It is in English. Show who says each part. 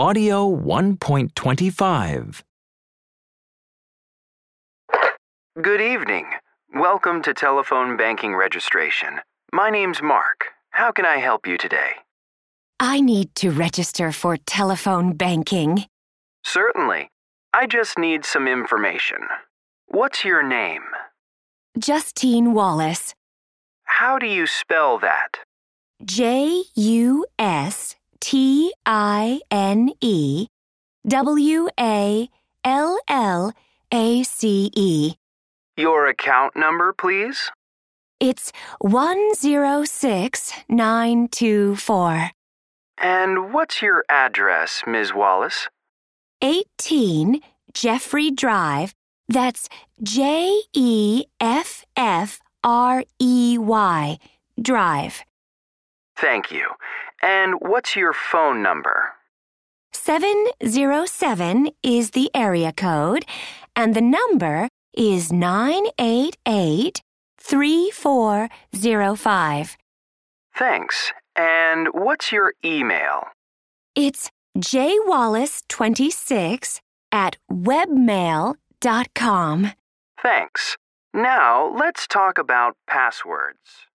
Speaker 1: Audio 1.25.
Speaker 2: Good evening. Welcome to telephone banking registration. My name's Mark. How can I help you today?
Speaker 3: I need to register for telephone banking.
Speaker 2: Certainly. I just need some information. What's your name?
Speaker 3: Justine Wallace.
Speaker 2: How do you spell that?
Speaker 3: JUSTINEWALLACE.
Speaker 2: Your account number, please?
Speaker 3: It's 106924.
Speaker 2: And what's your address, Ms. Wallace?
Speaker 3: 18 Jeffrey Drive. That's JEFFREY Drive.
Speaker 2: Thank you. And what's your phone number?
Speaker 3: 707 is the area code, and the number is 988-3405.
Speaker 2: Thanks. And what's your email?
Speaker 3: It's jwallace26@webmail.com.
Speaker 2: Thanks. Now, let's talk about passwords.